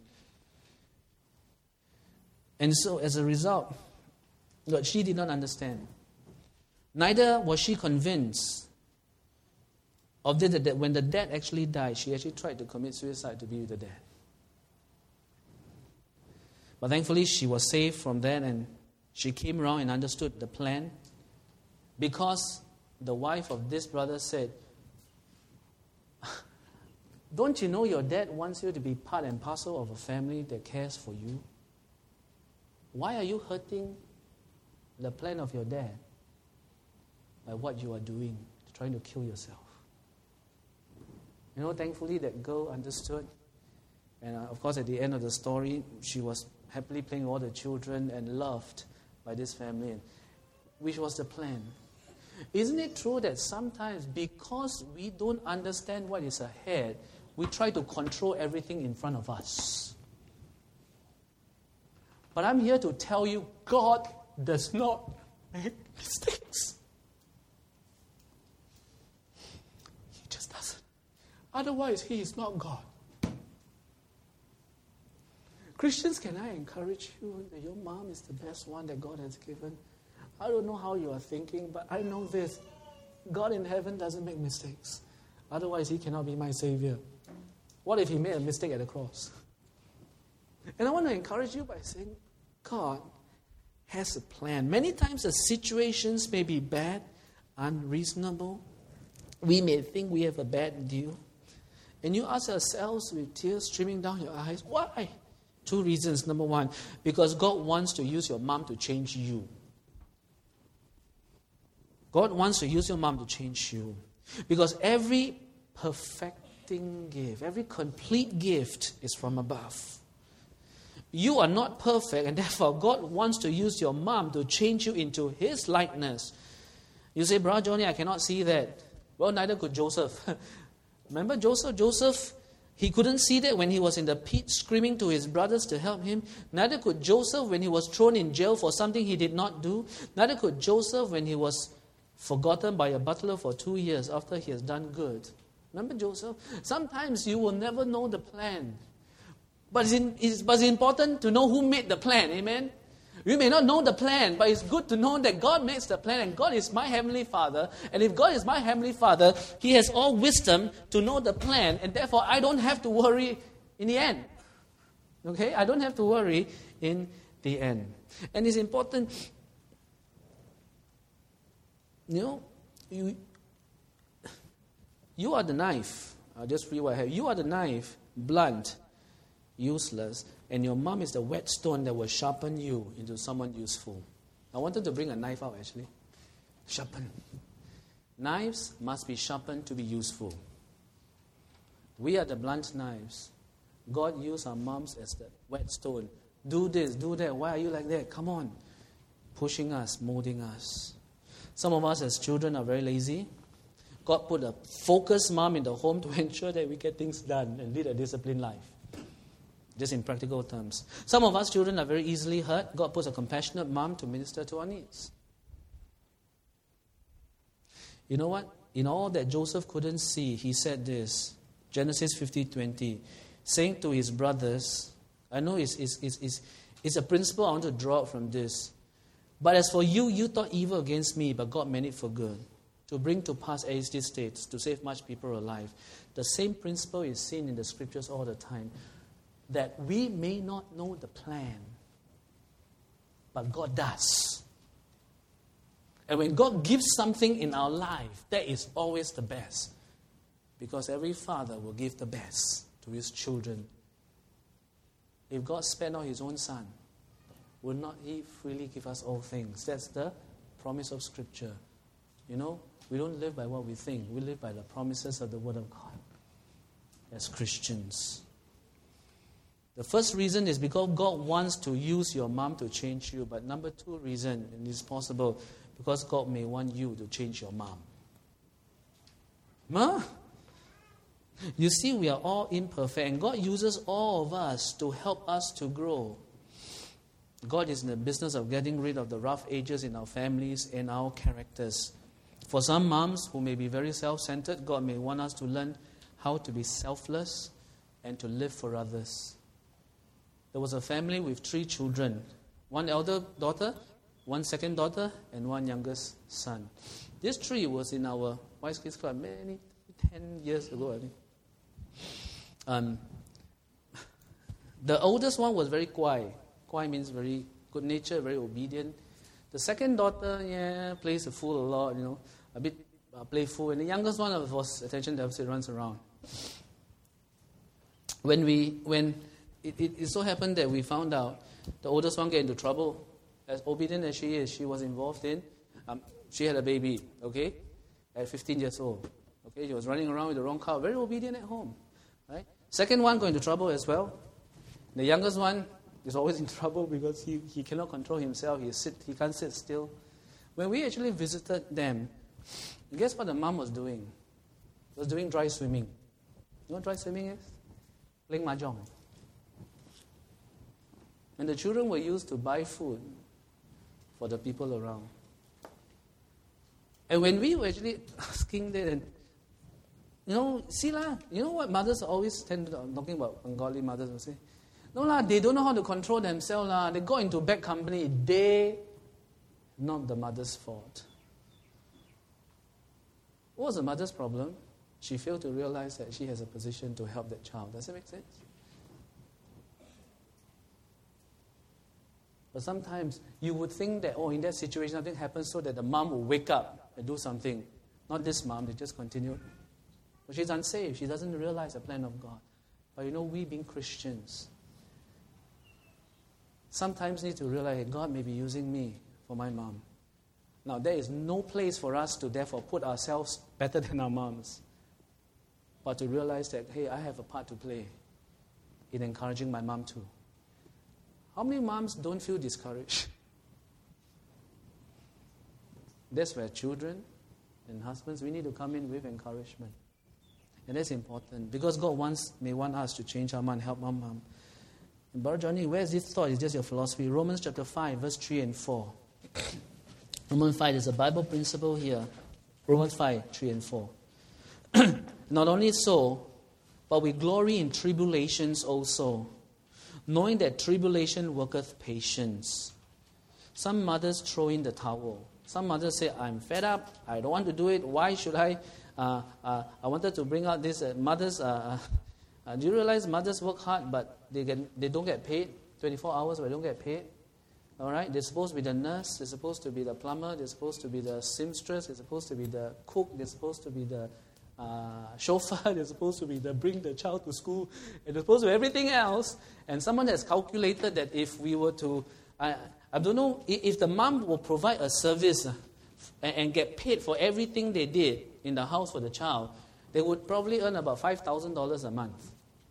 And so as a result, what she did not understand, neither was she convinced of the, that when the dad actually died, she actually tried to commit suicide to be with the dad. But thankfully she was saved from that, and she came around and understood the plan because the wife of this brother said, don't you know your dad wants you to be part and parcel of a family that cares for you? Why are you hurting the plan of your dad by what you are doing, trying to kill yourself? You know, thankfully that girl understood. And uh, of course at the end of the story, she was happily playing with all the children and loved by this family, and, which was the plan. Isn't it true that sometimes because we don't understand what is ahead, we try to control everything in front of us? But I'm here to tell you, God does not make mistakes. He just doesn't. Otherwise, He is not God. Christians, can I encourage you that your mom is the best one that God has given? I don't know how you are thinking, but I know this. God in heaven doesn't make mistakes. Otherwise, he cannot be my Savior. What if he made a mistake at the cross? And I want to encourage you by saying, God has a plan. Many times the situations may be bad, unreasonable. We may think we have a bad deal. And you ask yourselves with tears streaming down your eyes, why? Two reasons. Number one, because God wants to use your mom to change you. God wants to use your mom to change you. Because every perfecting gift, every complete gift is from above. You are not perfect, and therefore God wants to use your mom to change you into His likeness. You say, Brother Johnny, I cannot see that. Well, neither could Joseph. Remember Joseph? Joseph, he couldn't see that when he was in the pit screaming to his brothers to help him. Neither could Joseph when he was thrown in jail for something he did not do. Neither could Joseph when he was forgotten by a butler for two years after he has done good. Remember Joseph? Sometimes you will never know the plan. But it's, in, it's, but it's important to know who made the plan. Amen? You may not know the plan, but it's good to know that God makes the plan, and God is my Heavenly Father. And if God is my Heavenly Father, He has all wisdom to know the plan, and therefore I don't have to worry in the end. Okay? I don't have to worry in the end. And it's important, you know, you, you are the knife. I'll just read what I have. You are the knife, blunt, useless, and your mom is the whetstone that will sharpen you into someone useful. I wanted to bring a knife out actually. Sharpen. Knives must be sharpened to be useful. We are the blunt knives. God used our moms as the whetstone. Do this, do that. Why are you like that? Come on. Pushing us, molding us. Some of us as children are very lazy. God put a focused mom in the home to ensure that we get things done and lead a disciplined life. Just in practical terms. Some of us children are very easily hurt. God puts a compassionate mom to minister to our needs. You know what? In all that Joseph couldn't see, he said this. Genesis fifty twenty. Saying to his brothers, I know it's, it's, it's, it's, it's a principle I want to draw out from this. But as for you, you thought evil against me, but God meant it for good. To bring to pass as these states, to save much people alive. The same principle is seen in the scriptures all the time. That we may not know the plan, but God does. And when God gives something in our life, that is always the best. Because every father will give the best to his children. If God spared not His own Son, will not He freely give us all things? That's the promise of Scripture. You know, we don't live by what we think. We live by the promises of the Word of God as Christians. The first reason is because God wants to use your mom to change you. But number two reason, and it's possible, because God may want you to change your mom. Huh? You see, we are all imperfect, and God uses all of us to help us to grow. God is in the business of getting rid of the rough edges in our families and our characters. For some moms who may be very self-centered, God may want us to learn how to be selfless and to live for others. There was a family with three children. One elder daughter, one second daughter, and one youngest son. This tree was in our Wise Kids Club many, ten years ago, I think. Um, the oldest one was very quiet. Quiet means very good natured, very obedient. The second daughter, yeah, plays the fool a lot, you know, a bit uh, playful. And the youngest one, of course, attention deficit, runs around. When we, when it, it, it so happened that we found out the oldest one get into trouble. As obedient as she is, she was involved in, um, she had a baby, okay, at fifteen years old. Okay, she was running around with the wrong car, very obedient at home, right? Second one got into trouble as well. The youngest one is always in trouble because he, he cannot control himself. He sit, he can't sit still. When we actually visited them, guess what the mom was doing? She was doing dry swimming. You know what dry swimming is? Playing mahjong. And the children were used to buy food for the people around. And when we were actually asking them, you know, see lah, you know what mothers always tend to, I'm talking about Bengali mothers will say, no lah, they don't know how to control themselves lah. They go into bad company, they not the mother's fault. What was the mother's problem? She failed to realize that she has a position to help that child. Does that make sense? But sometimes you would think that, oh, in that situation, something happens so that the mom will wake up and do something. Not this mom, they just continue. But she's unsafe. She doesn't realize the plan of God. But you know, we being Christians, sometimes need to realize that God may be using me for my mom. Now, there is no place for us to therefore put ourselves better than our moms. But to realize that, hey, I have a part to play in encouraging my mom too. How many moms don't feel discouraged? That's where children and husbands, we need to come in with encouragement. And that's important because God wants, may want us to change our mind, help our mom. And Brother Johnny, where is this thought? It's just your philosophy. Romans chapter five, verse three and four. Romans five, there's a Bible principle here. Romans five, three and four. Not only so, but we glory in tribulations also, knowing that tribulation worketh patience. Some mothers throw in the towel. Some mothers say, I'm fed up. I don't want to do it. Why should I? Uh, uh, I wanted to bring out this. Uh, mothers, uh, uh, do you realize mothers work hard, but they get, they don't get paid? twenty-four hours, but they don't get paid. All right? They're supposed to be the nurse. They're supposed to be the plumber. They're supposed to be the seamstress. They're supposed to be the cook. They're supposed to be the uh, chauffeur. They're supposed to be the bring the child to school. And they're supposed to be everything else. And someone has calculated that if we were to, I, I don't know, if the mom will provide a service uh, and, and get paid for everything they did in the house for the child, they would probably earn about five thousand dollars a month.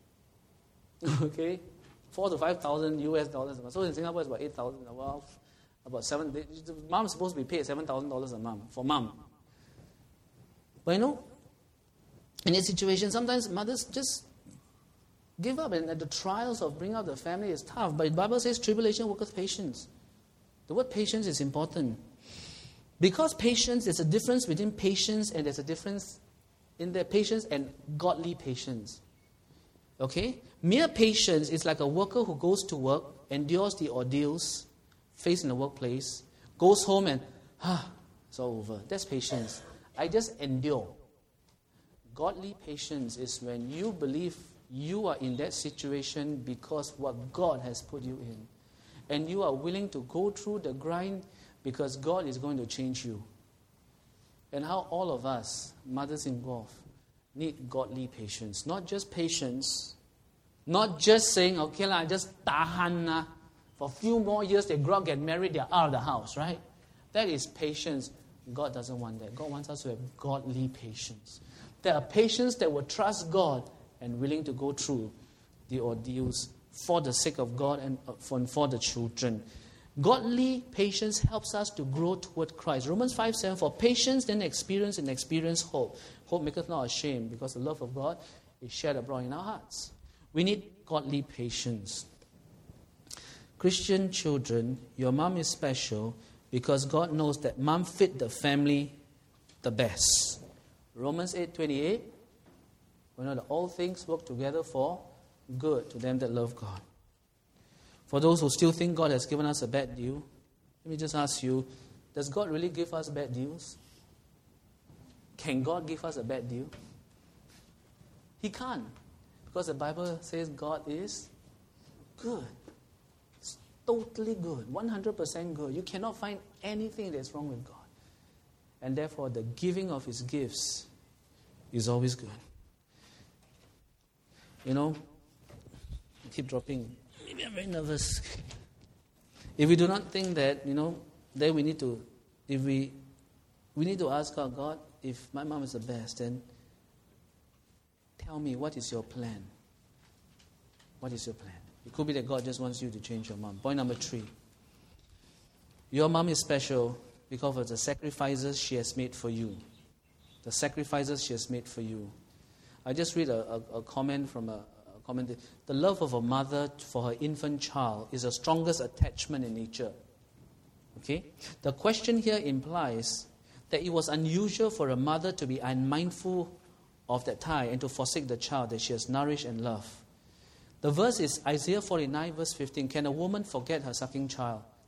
Okay? Four to five thousand U S dollars a month. So in Singapore, it's about eight thousand. Well, about seven. The mom's supposed to be paid seven thousand dollars a month for mom. But you know, in this situation, sometimes mothers just give up, and the trials of bringing up the family is tough. But the Bible says tribulation worketh patience. The word patience is important. Because patience, there's a difference between patience and there's a difference in the patience and godly patience. Okay? Mere patience is like a worker who goes to work, endures the ordeals faced in the workplace, goes home and, ah, it's all over. That's patience. I just endure. Godly patience is when you believe you are in that situation because what God has put you in. And you are willing to go through the grind because God is going to change you. And how all of us, mothers involved, need godly patience. Not just patience. Not just saying, okay, la, just tahan na. For a few more years, they grow up, get married, they're out of the house, right? That is patience. God doesn't want that. God wants us to have godly patience. There are patience that will trust God and willing to go through the ordeals for the sake of God and for, for the children. Godly patience helps us to grow toward Christ. Romans five seven, for patience then experience and experience hope. Hope maketh not ashamed, because the love of God is shed abroad in our hearts. We need godly patience. Christian children, your mom is special because God knows that mom fit the family the best. Romans eight twenty-eight, we know that all things work together for good to them that love God. For those who still think God has given us a bad deal, let me just ask you, does God really give us bad deals? Can God give us a bad deal? He can't. Because the Bible says God is good. It's totally good. one hundred percent good. You cannot find anything that's wrong with God. And therefore, the giving of His gifts is always good. You know, I keep dropping. Maybe I'm very nervous. If we do not think that, you know, then we need to, if we, we need to ask God, God, if my mom is the best, then tell me, what is your plan? What is your plan? It could be that God just wants you to change your mom. Point number three. Your mom is special because of the sacrifices she has made for you. The sacrifices she has made for you. I just read a, a, a comment from a, a comment. The love of a mother for her infant child is the strongest attachment in nature. Okay? The question here implies that it was unusual for a mother to be unmindful of that tie and to forsake the child that she has nourished and loved. The verse is Isaiah forty-nine verse fifteen. Can a woman forget her sucking child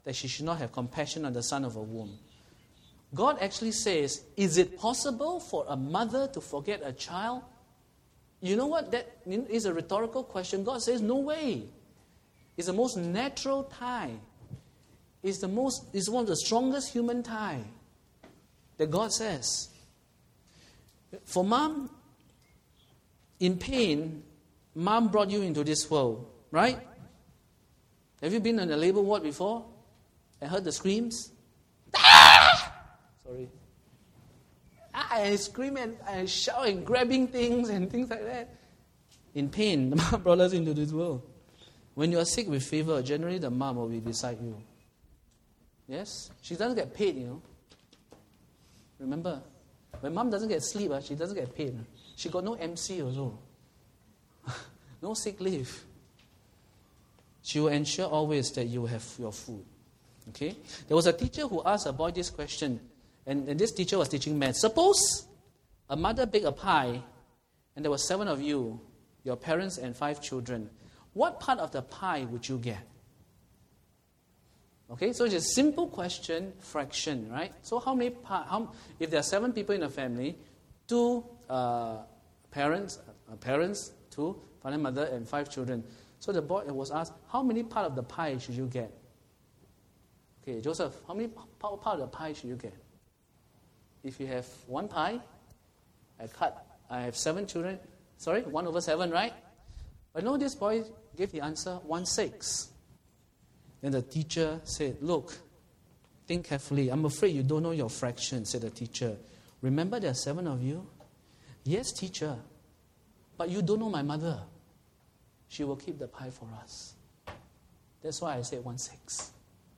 that she should not have compassion on the son of her womb. God actually says, is it possible for a mother to forget a child? You know what? That is a rhetorical question. God says, no way. It's the most natural tie. It's the most, it's one of the strongest human tie that God says. For mom, in pain, mom brought you into this world, right? Have you been in a labor ward before and heard the screams? Ah! Sorry. Ah, and scream and, and shout and grabbing things and things like that. In pain, the mom brought us into this world. When you are sick with fever, generally the mom will be beside you. Yes? She doesn't get paid, you know. Remember, when mom doesn't get sleep, uh, she doesn't get paid. She got no M C also. No sick leave. She will ensure always that you have your food. Okay? There was a teacher who asked a boy this question, and, and this teacher was teaching math. Suppose a mother baked a pie, and there were seven of you, your parents and five children. What part of the pie would you get? Okay, so it's a simple question, fraction, right? So how many, pa- how, if there are seven people in a family, two uh, parents, uh, parents, two, father, mother, and five children. So the boy was asked, how many part of the pie should you get? Okay, Joseph, how many part, part of the pie should you get? If you have one pie, I cut, I have seven children, sorry, one over seven, right? But no, this boy gave the answer, one six. Then the teacher said, look, think carefully. I'm afraid you don't know your fraction, said the teacher. Remember there are seven of you? Yes, teacher. But you don't know my mother. She will keep the pie for us. That's why I said one six.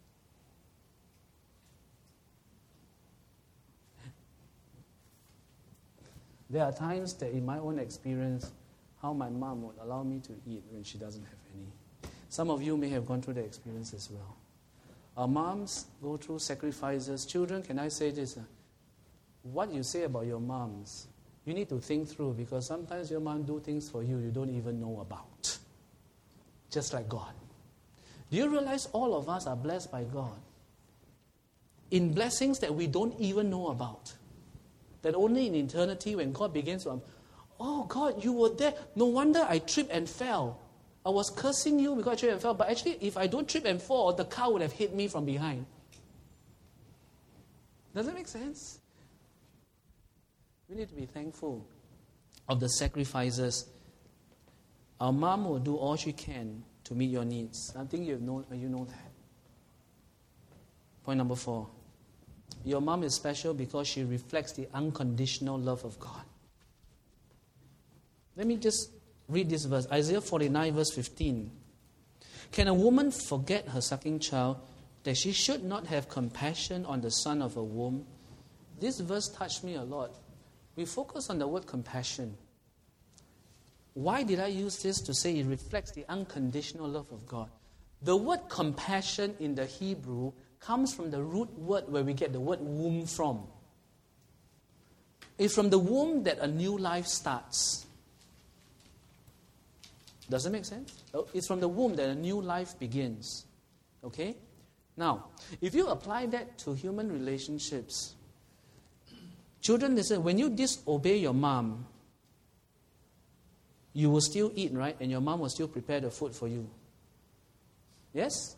There are times that in my own experience, how my mom would allow me to eat when she doesn't have any. Some of you may have gone through the experience as well. Our moms go through sacrifices. Children, can I say this? What you say about your moms, you need to think through, because sometimes your mom do things for you you don't even know about. Just like God. Do you realize all of us are blessed by God in blessings that we don't even know about? That only in eternity, when God begins to, oh God, you were there. No wonder I tripped and fell. I was cursing you because I tripped and fell. But actually, if I don't trip and fall, the car would have hit me from behind. Does that make sense? We need to be thankful of the sacrifices. Our mom will do all she can to meet your needs. I think you know, you know that. Point number four. Your mom is special because she reflects the unconditional love of God. Let me just read this verse. Isaiah forty-nine verse fifteen. Can a woman forget her sucking child, that she should not have compassion on the son of her womb? This verse touched me a lot. We focus on the word compassion. Why did I use this to say it reflects the unconditional love of God? The word compassion in the Hebrew comes from the root word where we get the word womb from. It's from the womb that a new life starts. Does that make sense? It's from the womb that a new life begins. Okay? Now, if you apply that to human relationships, children, listen, when you disobey your mom, you will still eat, right? And your mom will still prepare the food for you. Yes?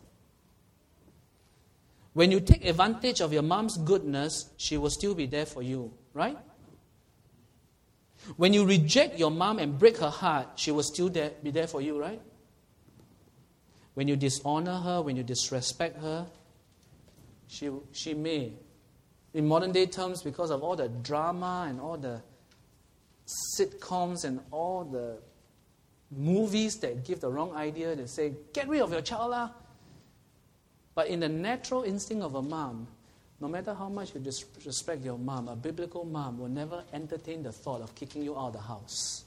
When you take advantage of your mom's goodness, she will still be there for you, right? When you reject your mom and break her heart, she will still there, be there for you, right? When you dishonor her, when you disrespect her, she, she may. In modern day terms, because of all the drama and all the sitcoms and all the movies that give the wrong idea, they say, get rid of your child lah. But in the natural instinct of a mom, no matter how much you disrespect your mom, a biblical mom will never entertain the thought of kicking you out of the house.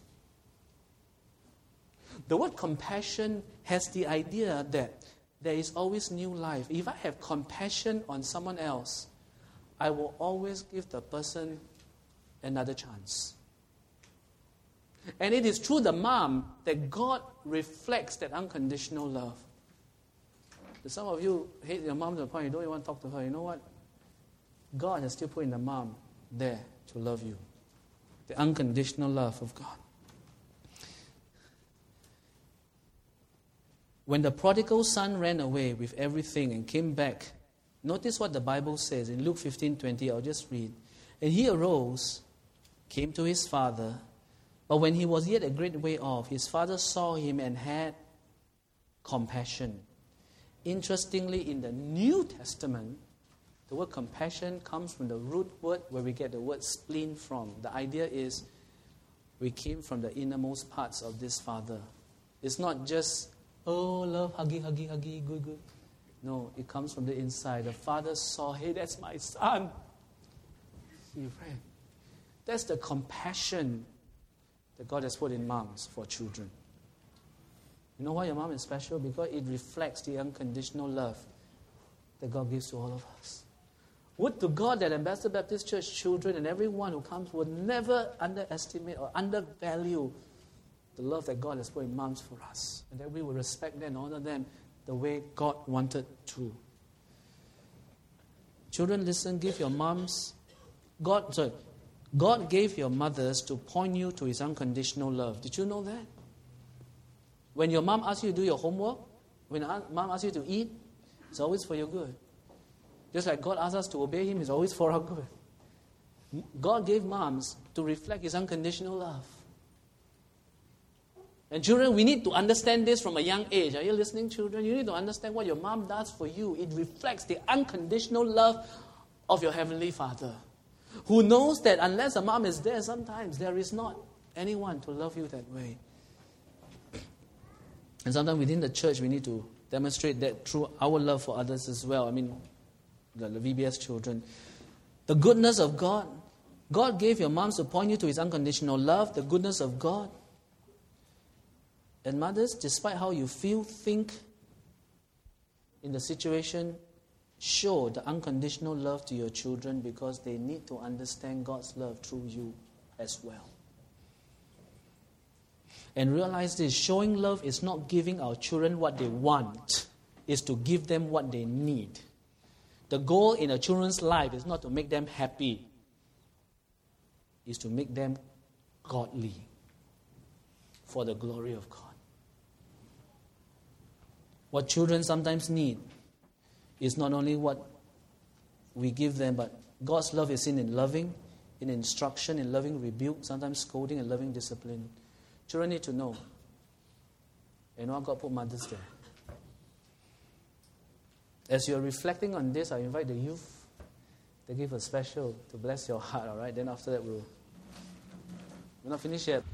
The word compassion has the idea that there is always new life. If I have compassion on someone else, I will always give the person another chance. And it is through the mom that God reflects that unconditional love. Some of you hate your mom to the point you don't even want to talk to her. You know what? God has still put in the mom there to love you. The unconditional love of God. When the prodigal son ran away with everything and came back, notice what the Bible says in Luke fifteen twenty. I'll just read. And he arose, came to his father, but when he was yet a great way off, his father saw him and had compassion. Interestingly, in the New Testament, the word compassion comes from the root word where we get the word spleen from. The idea is we came from the innermost parts of this father. It's not just, oh, love, huggy, huggy, huggy, good, good. No, it comes from the inside. The father saw, hey, that's my son. See, friend, that's the compassion that God has put in moms for children. You know why your mom is special? Because it reflects the unconditional love that God gives to all of us. Would to God that Ambassador Baptist Church children and everyone who comes would never underestimate or undervalue the love that God has put in moms for us. And that we will respect them and honor them the way God wanted to. Children, listen, give your moms, God, sorry, God gave your mothers to point you to His unconditional love. Did you know that? When your mom asks you to do your homework, when mom asks you to eat, it's always for your good. Just like God asks us to obey Him, it's always for our good. God gave moms to reflect His unconditional love. And children, we need to understand this from a young age. Are you listening, children? You need to understand what your mom does for you. It reflects the unconditional love of your Heavenly Father, who knows that unless a mom is there, sometimes there is not anyone to love you that way. And sometimes within the church, we need to demonstrate that through our love for others as well. I mean, the, the V B S children. The goodness of God. God gave your moms to point you to His unconditional love, the goodness of God. And mothers, despite how you feel, think in the situation, show the unconditional love to your children because they need to understand God's love through you as well. And realize this, showing love is not giving our children what they want, it's to give them what they need. The goal in a children's life is not to make them happy, it's to make them godly for the glory of God. What children sometimes need is not only what we give them, but God's love is seen in loving, in instruction, in loving rebuke, sometimes scolding and loving discipline. Children need to know. You know, God put mothers there. As you're reflecting on this, I invite the youth to give a special, to bless your heart, all right? Then after that, we'll... We're not finished yet.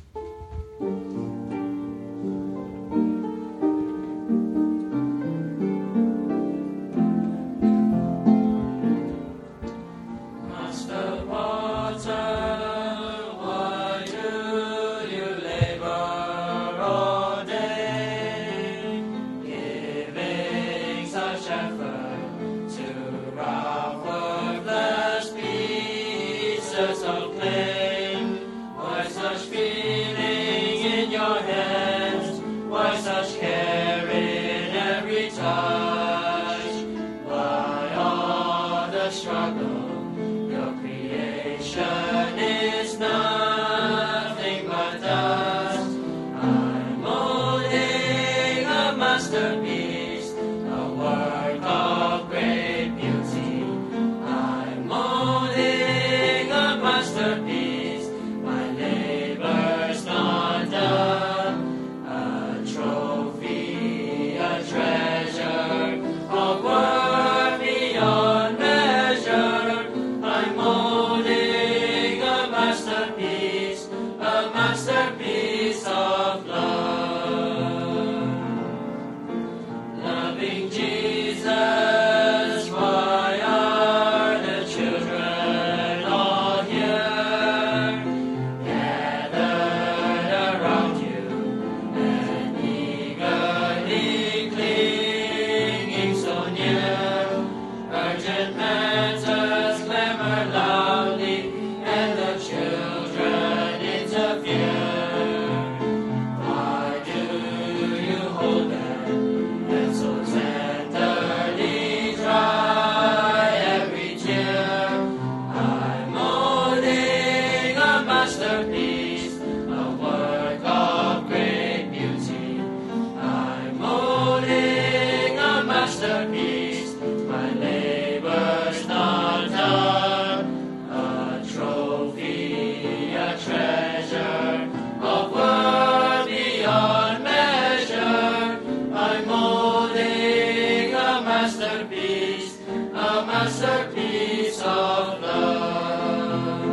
Treasure masterpiece, a masterpiece of love.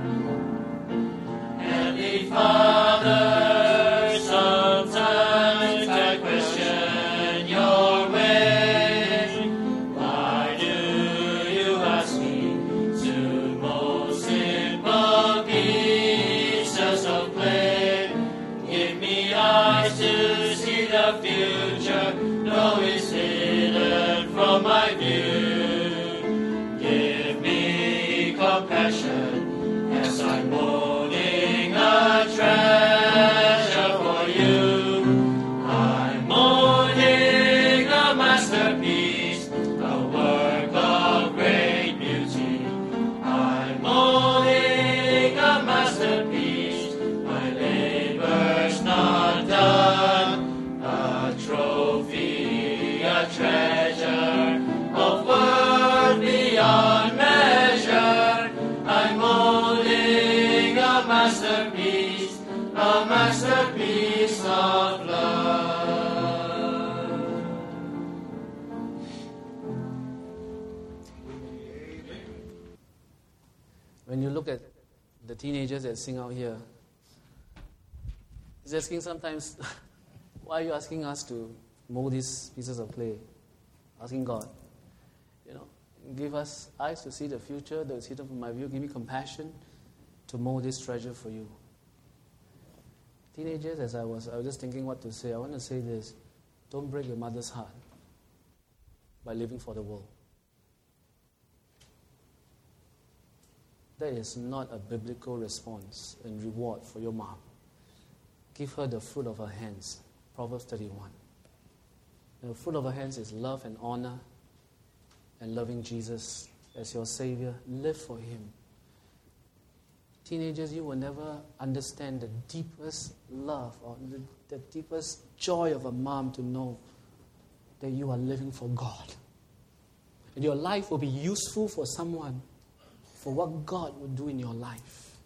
Heavenly Father, sometimes I question your way. Why do you ask me to mold simple pieces of clay? Give me eyes to see the future, though it's hidden from my view. Give me compassion as I'm molding a treasure for you. I'm molding a masterpiece, a work of great beauty. I'm molding a masterpiece, my labor's not done. A trophy, a treasure of worth beyond measure. I'm molding a masterpiece, a masterpiece of love. When you look at the teenagers that sing out here, it's asking sometimes, why are you asking us to mold these pieces of clay? Asking God, you know, give us eyes to see the future, the see from my view, give me compassion to mold this treasure for you. Teenagers, as I was, I was just thinking what to say. I want to say this: don't break your mother's heart by living for the world. That is not a biblical response and reward for your mom. Give her the fruit of her hands. Proverbs thirty-one. And the fruit of her hands is love and honor and loving Jesus as your Savior. Live for Him. Teenagers, you will never understand the deepest love or the, the deepest joy of a mom to know that you are living for God. And your life will be useful for someone, for what God will do in your life.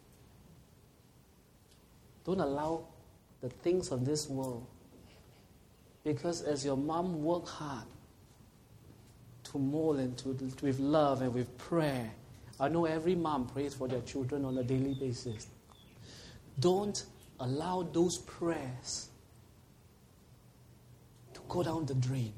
Don't allow the things of this world, because as your mom worked hard to mold and to, with love and with prayer, I know every mom prays for their children on a daily basis. Don't allow those prayers to go down the drain.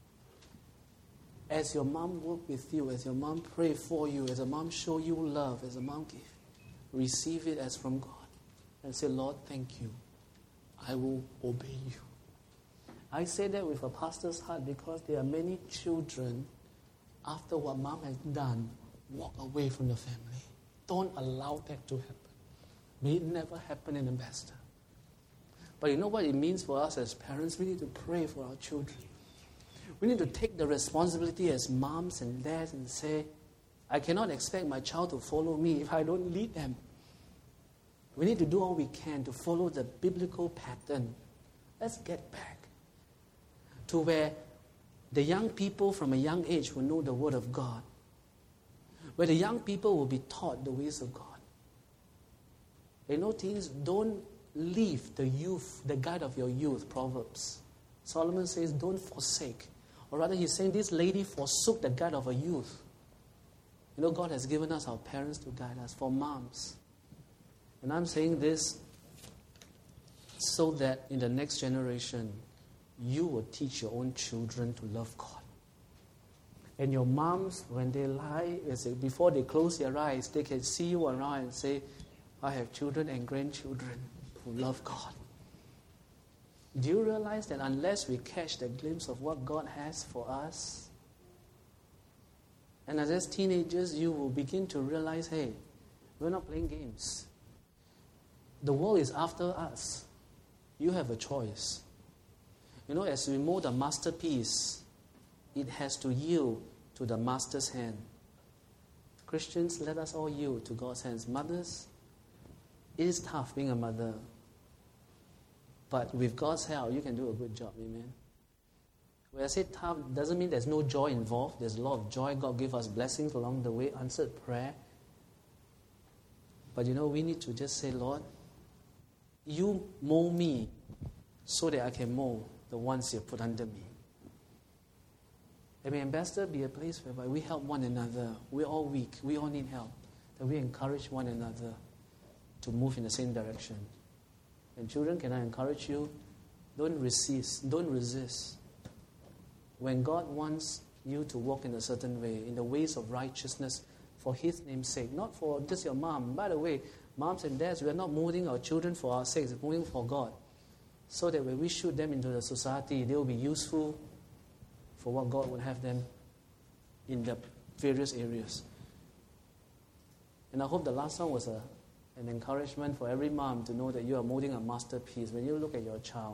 As your mom work with you, as your mom pray for you, as a mom show you love, as a mom give, receive it as from God and say, Lord, thank you. I will obey you. I say that with a pastor's heart because there are many children, after what mom has done, walk away from the family. Don't allow that to happen. May it never happen in Ambassador. But you know what it means for us as parents? We need to pray for our children. We need to take the responsibility as moms and dads and say, I cannot expect my child to follow me if I don't lead them. We need to do all we can to follow the biblical pattern. Let's get back to where the young people from a young age will know the Word of God, where the young people will be taught the ways of God. You know, teens, don't leave the youth, the guide of your youth, Proverbs. Solomon says, don't forsake. Or rather, he's saying this lady forsook the guide of her youth. You know, God has given us our parents to guide us, for moms. And I'm saying this so that in the next generation, you will teach your own children to love God. And your moms, when they lie, before they close their eyes, they can see you around and say, I have children and grandchildren who love God. Do you realize that unless we catch the glimpse of what God has for us, and as teenagers, you will begin to realize, hey, we're not playing games. The world is after us. You have a choice. You know, as we mold a masterpiece, it has to yield to the master's hand. Christians, let us all yield to God's hands. Mothers, it is tough being a mother. But with God's help, you can do a good job. Amen. When I say tough, it doesn't mean there's no joy involved. There's a lot of joy. God gave us blessings along the way, answered prayer. But you know, we need to just say, Lord, you mold me so that I can mold the ones you put under me. And may Ambassador be a place whereby we help one another. We're all weak. We all need help. That we encourage one another to move in the same direction. And children, can I encourage you? Don't resist. Don't resist. When God wants you to walk in a certain way, in the ways of righteousness, for His name's sake, not for just your mom. By the way, moms and dads, we are not molding our children for our sakes, we're molding for God. So that when we shoot them into the society, they will be useful for what God would have them in the various areas. And I hope the last one was a, an encouragement for every mom to know that you are molding a masterpiece. When you look at your child,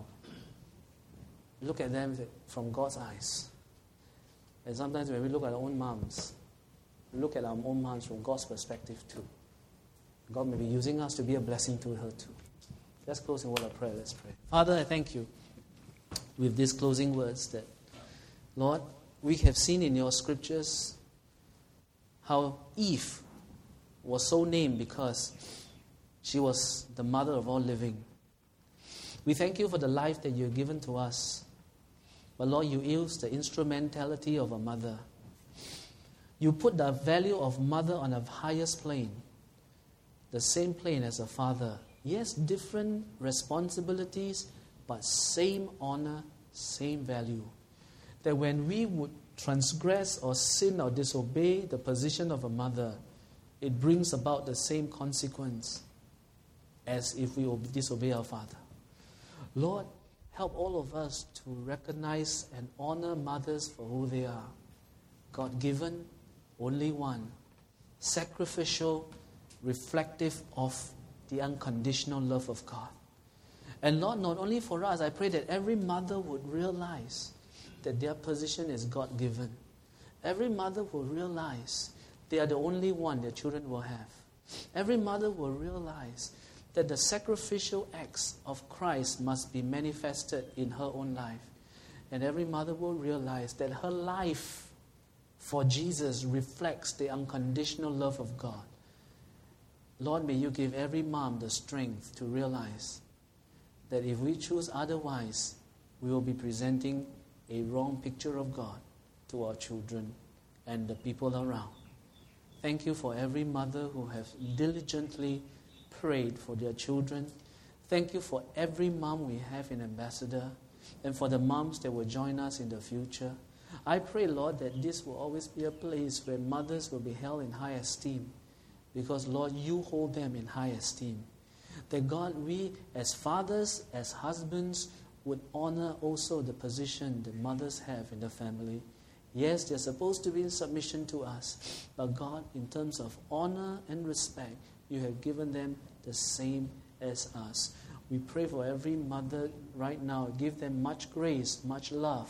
look at them from God's eyes. And sometimes when we look at our own moms, we look at our own moms from God's perspective too. God may be using us to be a blessing to her too. Let's close in word of prayer. Let's pray. Father, I thank you with these closing words that, Lord, we have seen in your scriptures how Eve was so named because she was the mother of all living. We thank you for the life that you've given to us. But Lord, you use the instrumentality of a mother. You put the value of mother on a highest plane, the same plane as a father. Yes, different responsibilities, but same honor, same value. That when we would transgress or sin or disobey the position of a mother, it brings about the same consequence as if we disobey our father. Lord, help all of us to recognize and honor mothers for who they are. God-given, only one, sacrificial, reflective of the unconditional love of God. And Lord, not only for us, I pray that every mother would realize that their position is God-given. Every mother will realize they are the only one their children will have. Every mother will realize that the sacrificial acts of Christ must be manifested in her own life. And every mother will realize that her life for Jesus reflects the unconditional love of God. Lord, may you give every mom the strength to realize that if we choose otherwise, we will be presenting a wrong picture of God to our children and the people around. Thank you for every mother who has diligently prayed for their children. Thank you for every mom we have in Ambassador and for the moms that will join us in the future. I pray, Lord, that this will always be a place where mothers will be held in high esteem because, Lord, you hold them in high esteem. That, God, we as fathers, as husbands, would honor also the position that mothers have in the family. Yes, they're supposed to be in submission to us, but God, in terms of honor and respect, you have given them the same as us. We pray for every mother right now. Give them much grace, much love,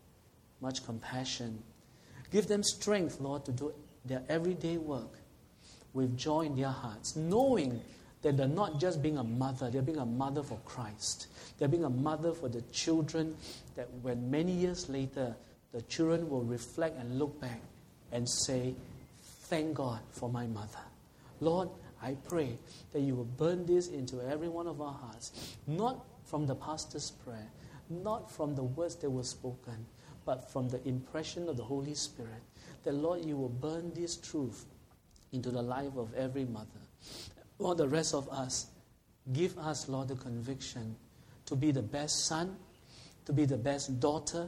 much compassion. Give them strength, Lord, to do their everyday work with joy in their hearts, knowing that they're not just being a mother, they're being a mother for Christ. They're being a mother for the children, that when many years later, the children will reflect and look back and say, thank God for my mother. Lord, I pray that you will burn this into every one of our hearts, not from the pastor's prayer, not from the words that were spoken, but from the impression of the Holy Spirit. That, Lord, you will burn this truth into the life of every mother. Lord, the rest of us, give us, Lord, the conviction to be the best son, to be the best daughter,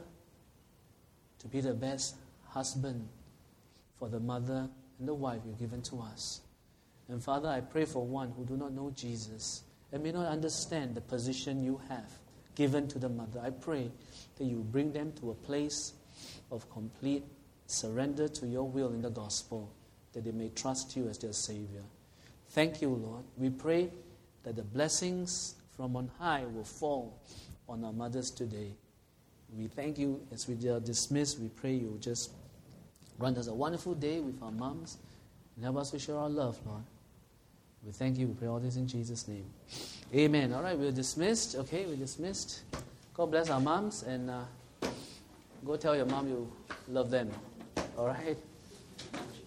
to be the best husband for the mother and the wife you've given to us. And Father, I pray for one who do not know Jesus and may not understand the position you have given to the mother. I pray that you bring them to a place of complete surrender to your will in the gospel, that they may trust you as their Savior. Thank you, Lord. We pray that the blessings from on high will fall on our mothers today. We thank you as we are dismissed. We pray you will just grant us a wonderful day with our moms and help us to share our love, Lord. We thank you. We pray all this in Jesus' name. Amen. All right, we're dismissed. Okay, we're dismissed. God bless our moms and uh, go tell your mom you love them. All right?